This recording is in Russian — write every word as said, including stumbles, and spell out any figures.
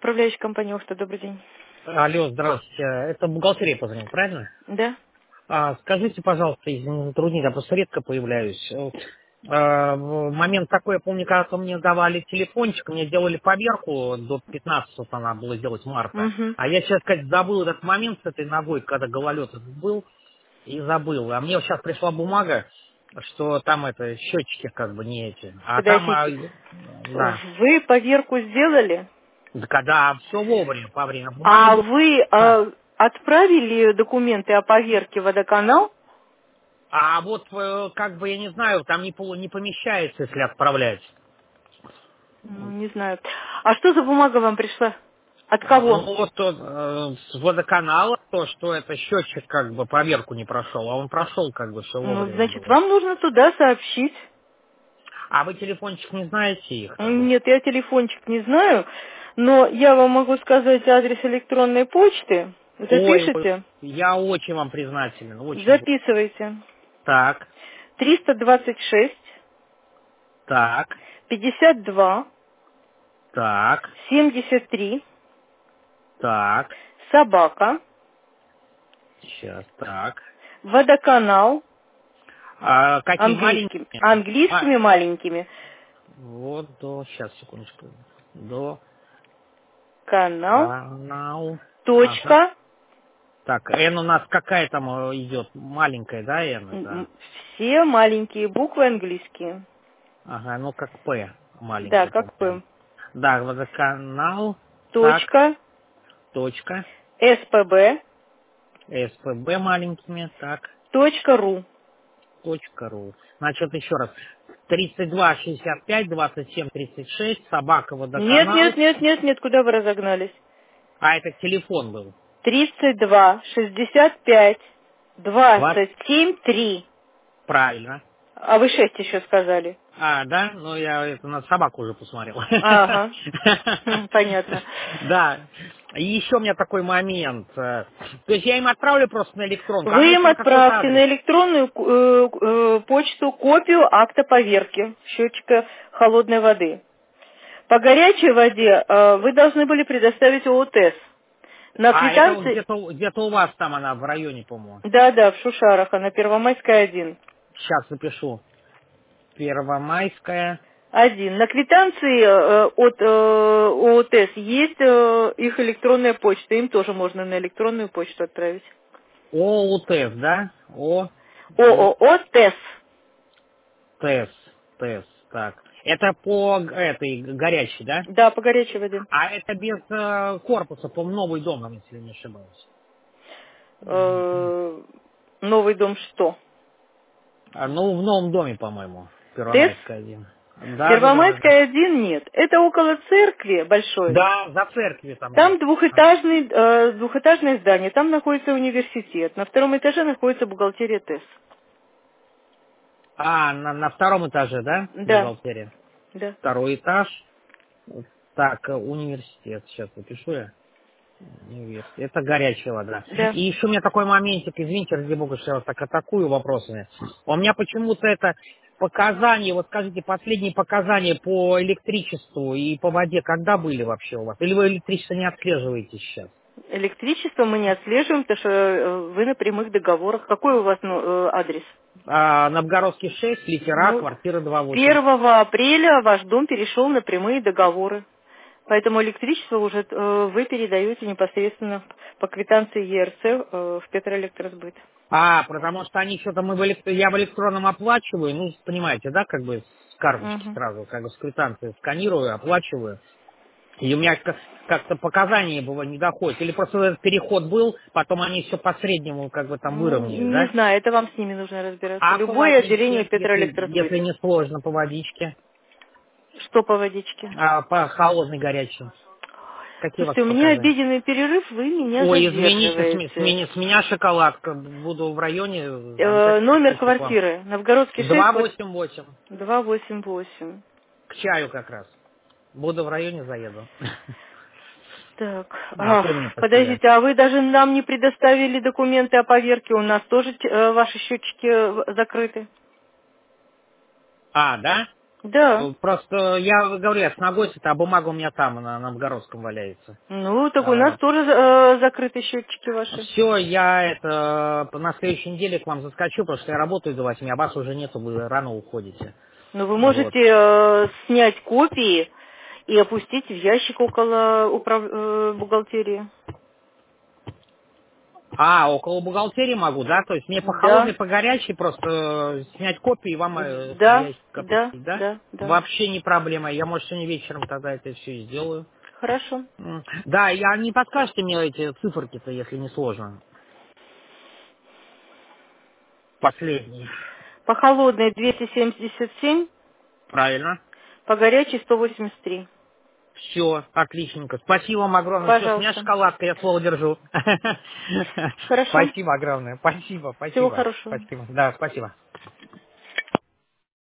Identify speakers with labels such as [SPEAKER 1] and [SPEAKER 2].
[SPEAKER 1] Управляющая компания «Охта», добрый день.
[SPEAKER 2] Алло, здравствуйте. Это бухгалтерия позвонил, правильно?
[SPEAKER 1] Да?
[SPEAKER 2] А, скажите, пожалуйста, если не затруднить, я просто редко появляюсь. Вот, а, в момент такой, я помню, когда мне давали телефончик, мне делали поверку, до пятнадцатого она была сделать марта.
[SPEAKER 1] Угу.
[SPEAKER 2] А я сейчас, сказать, забыл этот момент с этой ногой, когда гололед этот был, и забыл. А мне вот сейчас пришла бумага, что там это счетчики как бы не эти. А там, а,
[SPEAKER 1] Подождите.
[SPEAKER 2] да.
[SPEAKER 1] Вы поверку сделали,
[SPEAKER 2] Да когда все вовремя, по времени. Бумага
[SPEAKER 1] а
[SPEAKER 2] была.
[SPEAKER 1] вы э, отправили документы о поверке в водоканал?
[SPEAKER 2] А вот, э, как бы, я не знаю, там не, полу- не помещается, если отправлять.
[SPEAKER 1] Ну, не знаю. А что за бумага вам пришла? От
[SPEAKER 2] Ну,
[SPEAKER 1] кого?
[SPEAKER 2] вот э, с водоканала, то, что это счетчик, как бы, проверку не прошел, а он прошел, как бы, все
[SPEAKER 1] Ну,
[SPEAKER 2] вовремя
[SPEAKER 1] значит,
[SPEAKER 2] было.
[SPEAKER 1] вам нужно туда сообщить.
[SPEAKER 2] А вы телефончик не знаете их, там?
[SPEAKER 1] Нет, я телефончик не знаю, но я вам могу сказать адрес электронной почты.
[SPEAKER 2] Ой, ой,
[SPEAKER 1] Запишите?
[SPEAKER 2] я очень вам признателен, очень. бл-
[SPEAKER 1] Записывайте.
[SPEAKER 2] Так,
[SPEAKER 1] триста двадцать шесть
[SPEAKER 2] так,
[SPEAKER 1] пятьдесят два
[SPEAKER 2] так,
[SPEAKER 1] семьдесят три
[SPEAKER 2] так,
[SPEAKER 1] собака,
[SPEAKER 2] сейчас, так.
[SPEAKER 1] водоканал,
[SPEAKER 2] А какие
[SPEAKER 1] английскими,
[SPEAKER 2] маленькие? А,
[SPEAKER 1] английскими маленькими,
[SPEAKER 2] вот до, сейчас, секундочку, до
[SPEAKER 1] канал,
[SPEAKER 2] канал, ага.
[SPEAKER 1] точка,
[SPEAKER 2] Так, N у нас какая там э, идет? Маленькая, да, N
[SPEAKER 1] м,
[SPEAKER 2] это?
[SPEAKER 1] м, все маленькие буквы английские.
[SPEAKER 2] Ага, ну как P,
[SPEAKER 1] Да,
[SPEAKER 2] маленькая,
[SPEAKER 1] как
[SPEAKER 2] по-моему.
[SPEAKER 1] бы,
[SPEAKER 2] Да, водоканал, так,
[SPEAKER 1] точка,
[SPEAKER 2] точка,
[SPEAKER 1] спб,
[SPEAKER 2] СПБ маленькими, так,
[SPEAKER 1] точка ру.
[SPEAKER 2] точка ру. Значит, еще раз. тридцать два шестьдесят пять двадцать семь тридцать шесть, собака
[SPEAKER 1] Нет, нет,
[SPEAKER 2] водоканал.
[SPEAKER 1] нет, нет, нет, куда вы разогнались?
[SPEAKER 2] А, это телефон был.
[SPEAKER 1] тридцать два шестьдесят пять
[SPEAKER 2] двадцать,
[SPEAKER 1] двадцать семь три.
[SPEAKER 2] правильно.
[SPEAKER 1] А вы шесть еще сказали.
[SPEAKER 2] А, да? Ну, я это на собаку уже посмотрел.
[SPEAKER 1] Ага, Хм, понятно.
[SPEAKER 2] Да. И еще у меня такой момент. э, То есть я им отправлю просто на электронку, а
[SPEAKER 1] Вы
[SPEAKER 2] мне
[SPEAKER 1] им
[SPEAKER 2] еще на какой-то
[SPEAKER 1] отправьте
[SPEAKER 2] адрес.
[SPEAKER 1] на электронную э, э, почту копию акта поверки счетчика холодной воды. По горячей воде э, вы должны были предоставить ООТЭС. На
[SPEAKER 2] А, это вот
[SPEAKER 1] квитанции,
[SPEAKER 2] где-то где-то у вас там она в районе, по-моему.
[SPEAKER 1] да-да, в Шушарах, она Первомайская один.
[SPEAKER 2] Сейчас запишу. Первомайская.
[SPEAKER 1] Один. На квитанции э, от э, ООТЭС есть э, их электронная почта, им тоже можно на электронную почту отправить.
[SPEAKER 2] ОУТЭС, да? О, О,
[SPEAKER 1] ООО ТЭС.
[SPEAKER 2] ТЭС, ТЭС, так. Это по г- этой горячей, да?
[SPEAKER 1] Да, по горячей воде.
[SPEAKER 2] А это без э, корпуса, по новый дом, если не ошибаюсь.
[SPEAKER 1] Э, новый дом что?
[SPEAKER 2] А, ну, в новом доме, по-моему,
[SPEAKER 1] ТЭС?
[SPEAKER 2] Первомайская один. Да, да, да, да, да.
[SPEAKER 1] Первомайская один нет. Это около церкви большой.
[SPEAKER 2] Да, за церкви там
[SPEAKER 1] Там
[SPEAKER 2] где-то.
[SPEAKER 1] двухэтажный, э, двухэтажное здание, там находится университет. На втором этаже находится бухгалтерия ТЭС.
[SPEAKER 2] А, на, на втором этаже, да,
[SPEAKER 1] Да,
[SPEAKER 2] бухгалтерия?
[SPEAKER 1] да,
[SPEAKER 2] Второй этаж. Так, э, университет, сейчас напишу я. Университет. Это горячая вода.
[SPEAKER 1] да.
[SPEAKER 2] И еще у меня такой моментик, извините, ради бога, что я вас так атакую вопросами. У меня почему-то это показания, вот скажите, последние показания по электричеству и по воде когда были вообще у вас? Или вы электричество не отслеживаете сейчас?
[SPEAKER 1] Электричество мы не отслеживаем, потому что э, вы на прямых договорах. Какой у вас ну, э, адрес?
[SPEAKER 2] А, Новгородский шесть, литера,
[SPEAKER 1] Ну,
[SPEAKER 2] квартира два восемь.
[SPEAKER 1] первого апреля ваш дом перешел на прямые договоры. Поэтому электричество уже э, вы передаете непосредственно по квитанции ЕРЦ э, в Петроэлектросбыт.
[SPEAKER 2] А, потому что они что-то мы в элект- я в электронном оплачиваю, ну, понимаете, да, как бы с карточки
[SPEAKER 1] Мгм.
[SPEAKER 2] сразу, как бы с квитанции сканирую, оплачиваю. И у меня как- как-то показания было не доходят. Или просто этот переход был, потом они все по среднему как бы там
[SPEAKER 1] Ну,
[SPEAKER 2] выровняли,
[SPEAKER 1] не
[SPEAKER 2] да?
[SPEAKER 1] знаю, это вам с ними нужно разбираться.
[SPEAKER 2] А по
[SPEAKER 1] Любое отделение
[SPEAKER 2] водичке, если,
[SPEAKER 1] Петроэлектросбыт.
[SPEAKER 2] если не сложно, по водичке,
[SPEAKER 1] Что по водичке?
[SPEAKER 2] а по холодной, горячей. Какие у вас
[SPEAKER 1] Слушайте, у меня
[SPEAKER 2] показания?
[SPEAKER 1] обеденный перерыв, вы меня
[SPEAKER 2] Ой, извините, с, ме- с
[SPEAKER 1] задерживаете.
[SPEAKER 2] меня, с меня шоколадка. Буду в районе,
[SPEAKER 1] Э,
[SPEAKER 2] обязательно
[SPEAKER 1] номер
[SPEAKER 2] спущу к вам.
[SPEAKER 1] квартиры. Новгородский шесть,
[SPEAKER 2] два
[SPEAKER 1] квартира
[SPEAKER 2] восемь восемь.
[SPEAKER 1] два восемь восемь.
[SPEAKER 2] К чаю как раз. Буду в районе, заеду.
[SPEAKER 1] Так,
[SPEAKER 2] Напомню
[SPEAKER 1] ах,
[SPEAKER 2] по себе.
[SPEAKER 1] подождите, а вы даже нам не предоставили документы о поверке, у нас тоже э, ваши счетчики э, закрыты.
[SPEAKER 2] А, да?
[SPEAKER 1] Да.
[SPEAKER 2] Просто я говорю, я с Ногосита, а бумага у меня там, на Новгородском валяется.
[SPEAKER 1] Ну, так у нас
[SPEAKER 2] Вот.
[SPEAKER 1] тоже э, закрыты счетчики ваши.
[SPEAKER 2] Все, я это на следующей неделе к вам заскочу, потому что я работаю до восьми, а вас уже нету, вы рано уходите.
[SPEAKER 1] Но вы
[SPEAKER 2] Вот.
[SPEAKER 1] можете э, снять копии и опустить в ящик около управ... э, бухгалтерии.
[SPEAKER 2] А, около бухгалтерии могу, да? То есть мне по холодной,
[SPEAKER 1] Да,
[SPEAKER 2] по горячей просто э, снять копию и вам э, в
[SPEAKER 1] да,
[SPEAKER 2] ящик
[SPEAKER 1] да,
[SPEAKER 2] опустить, да?
[SPEAKER 1] да, да.
[SPEAKER 2] Вообще не проблема. Я, может, сегодня вечером тогда это все и сделаю.
[SPEAKER 1] Хорошо.
[SPEAKER 2] М. Да, я не подскажете мне эти циферки-то, если не сложно. Последние.
[SPEAKER 1] По холодной двести семьдесят семь,
[SPEAKER 2] Правильно?
[SPEAKER 1] по горячей сто восемьдесят три.
[SPEAKER 2] Все, отличненько. Спасибо вам огромное. Все, с меня
[SPEAKER 1] Пожалуйста.
[SPEAKER 2] шоколадка, я слово держу.
[SPEAKER 1] Хорошо.
[SPEAKER 2] Спасибо огромное. Спасибо,
[SPEAKER 1] Всего
[SPEAKER 2] спасибо.
[SPEAKER 1] хорошего.
[SPEAKER 2] Спасибо. Да, спасибо.